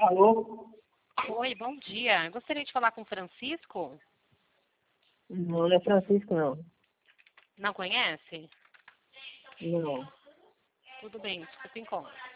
Alô? Oi, bom dia. Gostaria de falar com o Francisco. Não, não é Francisco, não. Não conhece? Não. Tudo bem, desculpa, encontro.